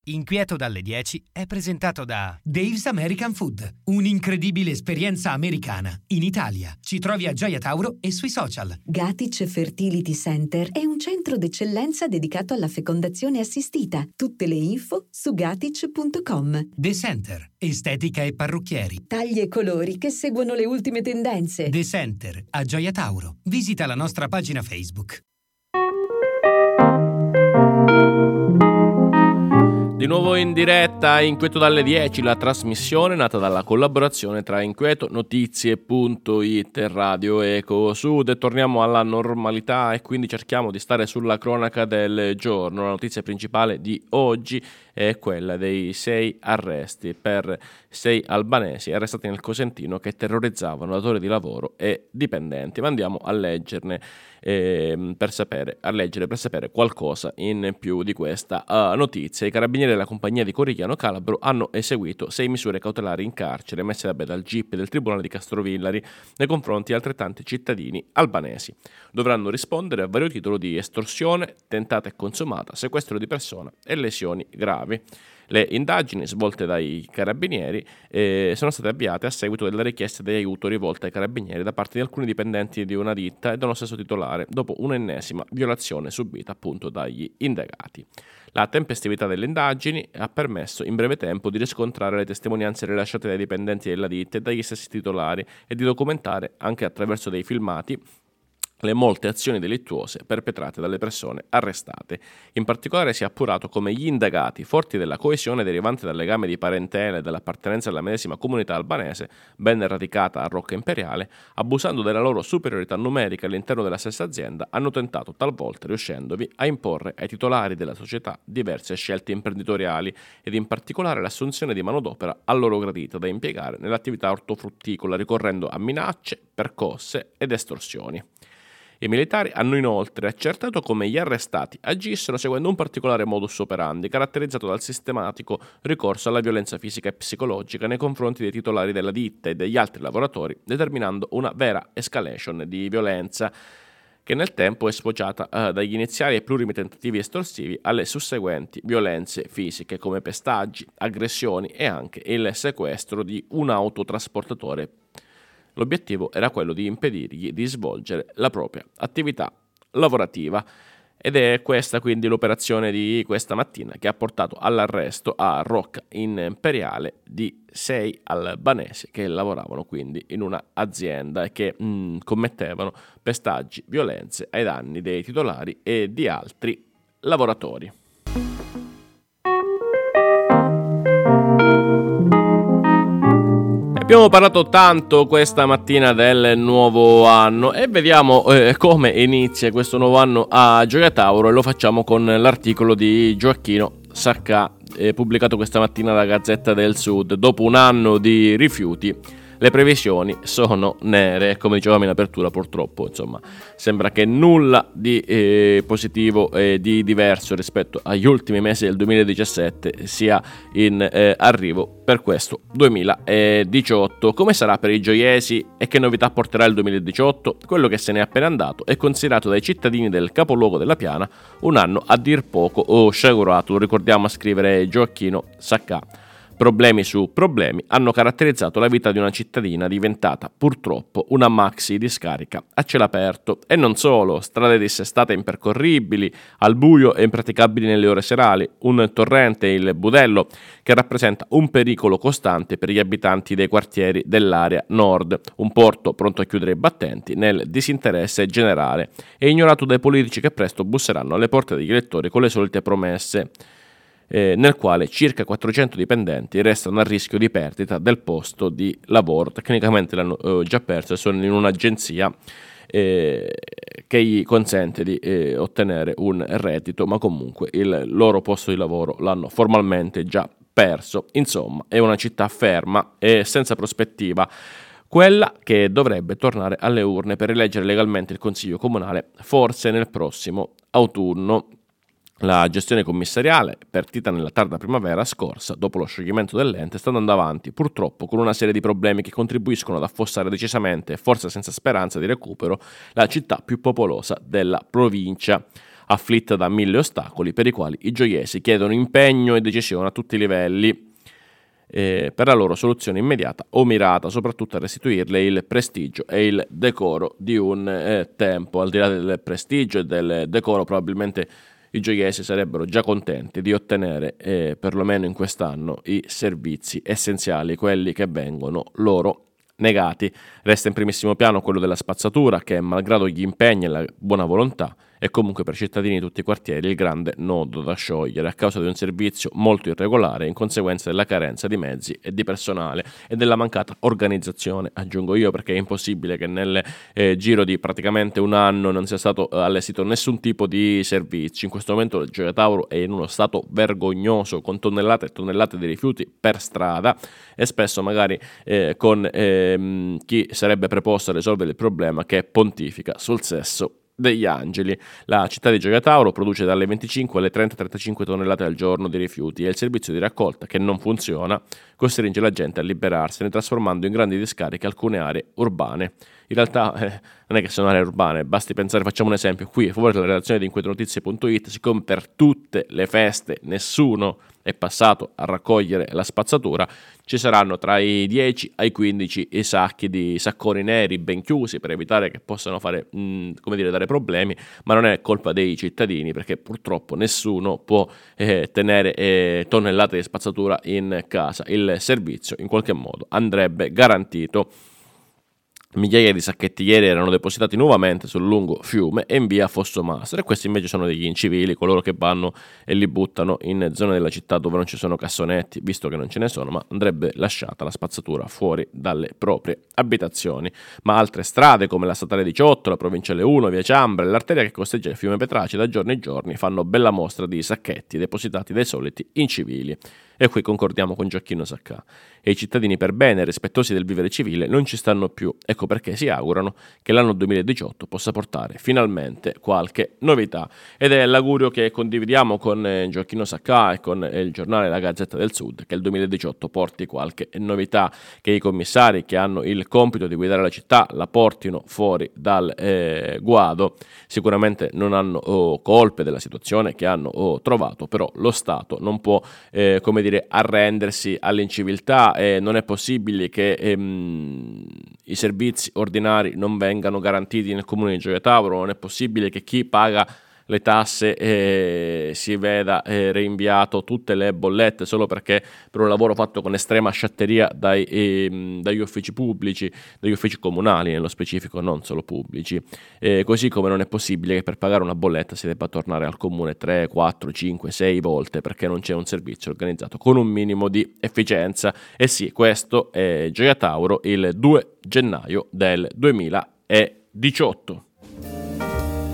Inquieto dalle 10 è presentato da Dave's American Food, un'incredibile esperienza americana in Italia. Ci trovi a Gioia Tauro e sui social. Gatic Fertility Center è un centro d'eccellenza dedicato alla fecondazione assistita. Tutte le info su gatic.com. The Center, estetica e parrucchieri. Tagli e colori che seguono le ultime tendenze. The Center a Gioia Tauro. Visita la nostra pagina Facebook. Di nuovo in diretta Inquieto dalle 10, la trasmissione nata dalla collaborazione tra Inquieto, Notizie.it e Radio Eco Sud. E torniamo alla normalità e quindi cerchiamo di stare sulla cronaca del giorno. La notizia principale di oggi è quella dei 6 arresti per 6 albanesi arrestati nel Cosentino che terrorizzavano datori di lavoro e dipendenti. Ma andiamo a leggerne per sapere qualcosa in più di questa notizia. I carabinieri della compagnia di Corigliano Calabro hanno eseguito 6 misure cautelari in carcere messe dal GIP del Tribunale di Castrovillari nei confronti di altrettanti cittadini albanesi. Dovranno rispondere a vario titolo di estorsione, tentata e consumata, sequestro di persona e lesioni gravi. Le indagini svolte dai carabinieri sono state avviate a seguito della richiesta di aiuto rivolta ai carabinieri da parte di alcuni dipendenti di una ditta e da uno stesso titolare, dopo un'ennesima violazione subita appunto dagli indagati. La tempestività delle indagini ha permesso in breve tempo di riscontrare le testimonianze rilasciate dai dipendenti della ditta e dagli stessi titolari e di documentare, anche attraverso dei filmati, le molte azioni delittuose perpetrate dalle persone arrestate. In particolare si è appurato come gli indagati, forti della coesione derivante dal legame di parentela e dall'appartenenza alla medesima comunità albanese, ben radicata a Rocca Imperiale, abusando della loro superiorità numerica all'interno della stessa azienda, hanno tentato talvolta, riuscendovi, a imporre ai titolari della società diverse scelte imprenditoriali ed in particolare l'assunzione di manodopera a loro gradita da impiegare nell'attività ortofrutticola, ricorrendo a minacce, percosse ed estorsioni. I militari hanno inoltre accertato come gli arrestati agissero seguendo un particolare modus operandi caratterizzato dal sistematico ricorso alla violenza fisica e psicologica nei confronti dei titolari della ditta e degli altri lavoratori, determinando una vera escalation di violenza che nel tempo è sfociata dagli iniziali e plurimi tentativi estorsivi alle susseguenti violenze fisiche come pestaggi, aggressioni e anche il sequestro di un autotrasportatore. L'obiettivo era quello di impedirgli di svolgere la propria attività lavorativa ed è questa quindi l'operazione di questa mattina che ha portato all'arresto a Rocca Imperiale di 6 albanesi che lavoravano quindi in una azienda e che commettevano pestaggi, violenze ai danni dei titolari e di altri lavoratori. Abbiamo parlato tanto questa mattina del nuovo anno e vediamo come inizia questo nuovo anno a Gioia Tauro e lo facciamo con l'articolo di Gioacchino Saccà pubblicato questa mattina dalla Gazzetta del Sud. Dopo un anno di rifiuti le previsioni sono nere, come dicevamo in apertura. Purtroppo insomma sembra che nulla di positivo e di diverso rispetto agli ultimi mesi del 2017 sia in arrivo per questo 2018. Come sarà per i gioiesi e che novità porterà il 2018? Quello che se n'è appena andato è considerato dai cittadini del capoluogo della Piana un anno a dir poco sciagurato, lo ricordiamo a scrivere Gioacchino Saccà. Problemi su problemi hanno caratterizzato la vita di una cittadina diventata purtroppo una maxi discarica a cielo aperto e non solo, strade dissestate impercorribili, al buio e impraticabili nelle ore serali, un torrente, il Budello, che rappresenta un pericolo costante per gli abitanti dei quartieri dell'area nord, un porto pronto a chiudere i battenti nel disinteresse generale e ignorato dai politici che presto busseranno alle porte degli elettori con le solite promesse. Nel quale circa 400 dipendenti restano a rischio di perdita del posto di lavoro. Tecnicamente l'hanno già perso e sono in un'agenzia che gli consente di ottenere un reddito, ma comunque il loro posto di lavoro l'hanno formalmente già perso. Insomma, è una città ferma e senza prospettiva, quella che dovrebbe tornare alle urne per eleggere legalmente il Consiglio Comunale, forse nel prossimo autunno. La gestione commissariale, partita nella tarda primavera scorsa, dopo lo scioglimento dell'ente, sta andando avanti, purtroppo con una serie di problemi che contribuiscono ad affossare decisamente, e forse senza speranza di recupero, la città più popolosa della provincia. afflitta da 1000 ostacoli per i quali i gioiesi chiedono impegno e decisione a tutti i livelli per la loro soluzione immediata o mirata, soprattutto a restituirle il prestigio e il decoro di un tempo. Al di là del prestigio e del decoro, probabilmente i gioiesi sarebbero già contenti di ottenere, perlomeno in quest'anno, i servizi essenziali, quelli che vengono loro negati. Resta in primissimo piano quello della spazzatura, che malgrado gli impegni e la buona volontà è comunque per cittadini di tutti i quartieri il grande nodo da sciogliere a causa di un servizio molto irregolare in conseguenza della carenza di mezzi e di personale e della mancata organizzazione, aggiungo io, perché è impossibile che nel giro di praticamente un anno non sia stato allestito nessun tipo di servizio. In questo momento il Gioia Tauro è in uno stato vergognoso, con tonnellate e tonnellate di rifiuti per strada e spesso magari con chi sarebbe preposto a risolvere il problema, che pontifica sul sesso degli angeli. La città di Gioia Tauro produce dalle 25 alle 30-35 tonnellate al giorno di rifiuti e il servizio di raccolta, che non funziona, costringe la gente a liberarsene, trasformando in grandi discariche alcune aree urbane. In realtà non è che sono aree urbane, basti pensare, facciamo un esempio, qui a favore della redazione di inquietonotizie.it, siccome per tutte le feste nessuno è passato a raccogliere la spazzatura, ci saranno tra i 10 ai 15 i sacchi di sacconi neri ben chiusi per evitare che possano fare, dare problemi, ma non è colpa dei cittadini, perché purtroppo nessuno può tenere tonnellate di spazzatura in casa. Il servizio in qualche modo andrebbe garantito. Migliaia di sacchetti ieri erano depositati nuovamente sul lungo fiume e in via Fossomastro, e questi invece sono degli incivili, coloro che vanno e li buttano in zone della città dove non ci sono cassonetti, visto che non ce ne sono, ma andrebbe lasciata la spazzatura fuori dalle proprie abitazioni. Ma altre strade come la statale 18, la provinciale 1, via Ciambra e l'arteria che costeggia il fiume Petraci da giorni e giorni fanno bella mostra di sacchetti depositati dai soliti incivili. E qui concordiamo con Gioacchino Saccà. E i cittadini per bene, rispettosi del vivere civile, non ci stanno più. Ecco perché si augurano che l'anno 2018 possa portare finalmente qualche novità. Ed è l'augurio che condividiamo con Gioacchino Saccà e con il giornale La Gazzetta del Sud, che il 2018 porti qualche novità, che i commissari che hanno il compito di guidare la città la portino fuori dal guado. Sicuramente non hanno colpe della situazione che hanno trovato, però lo Stato non può arrendersi all'inciviltà, e non è possibile che i servizi ordinari non vengano garantiti nel comune di Gioia Tauro, non è possibile che chi paga le tasse si veda rinviato tutte le bollette solo perché per un lavoro fatto con estrema sciatteria dagli uffici pubblici, dagli uffici comunali nello specifico, non solo pubblici. Così come non è possibile che per pagare una bolletta si debba tornare al comune 3, 4, 5, 6 volte perché non c'è un servizio organizzato con un minimo di efficienza. E sì, questo è Gioia Tauro il 2 gennaio del 2018.